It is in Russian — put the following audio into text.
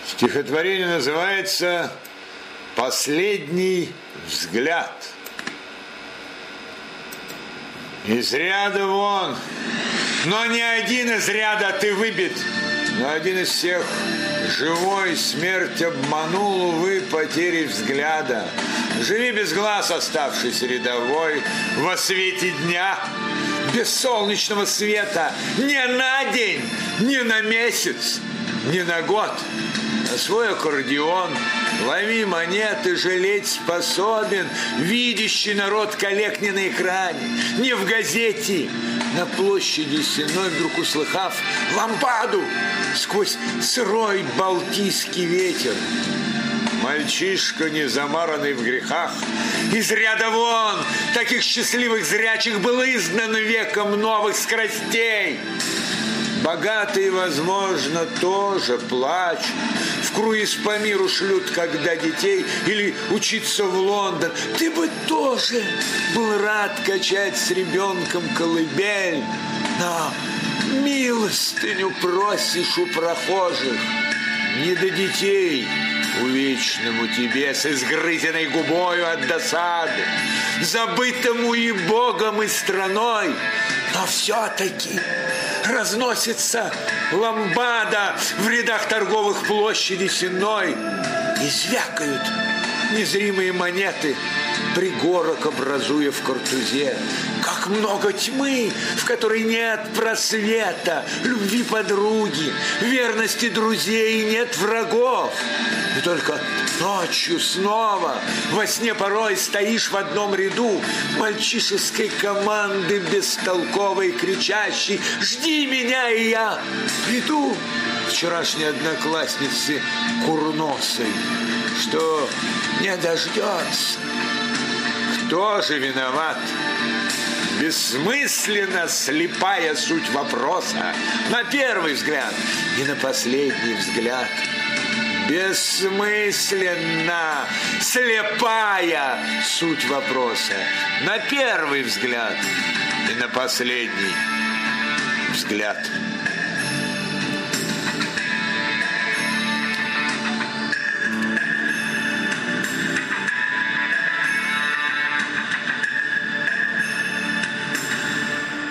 Стихотворение называется «Последний взгляд». Из ряда вон, но не один из ряда ты выбит, но один из всех живой смерть обманул, увы, потери взгляда. Живи без глаз, оставшись рядовой, во свете дня, без солнечного света, не на день, не на месяц, не на год. На свой аккордеон лови монеты, жалеть способен видящий народ коллег не на экране, не в газете. На площади Сенной, вдруг услыхав лампаду сквозь сырой балтийский ветер. Мальчишка, не замаранный в грехах, из ряда вон таких счастливых зрячих был изгнан веком новых скоростей. Богатые, возможно, тоже плачут, в круиз по миру шлют, когда детей, или учиться в Лондон. Ты бы тоже был рад качать с ребенком колыбель, но милостыню просишь у прохожих. Не до детей увечному тебе с изгрызенной губою от досады, забытому и Богом, и страной, но все-таки разносится ламбада в рядах торговых площади Сенной, и звякают незримые монеты, пригорок образуя в картузе. Как много тьмы, в которой нет просвета, любви подруги, верности друзей, и нет врагов. И только ночью снова во сне порой стоишь в одном ряду мальчишеской команды бестолковой, кричащей: «Жди меня, и я приду!» Вчерашней одноклассницы курносой, что не дождется. Кто же виноват? Бессмысленно слепая суть вопроса на первый взгляд и на последний взгляд. Бессмысленно слепая суть вопроса на первый взгляд и на последний взгляд.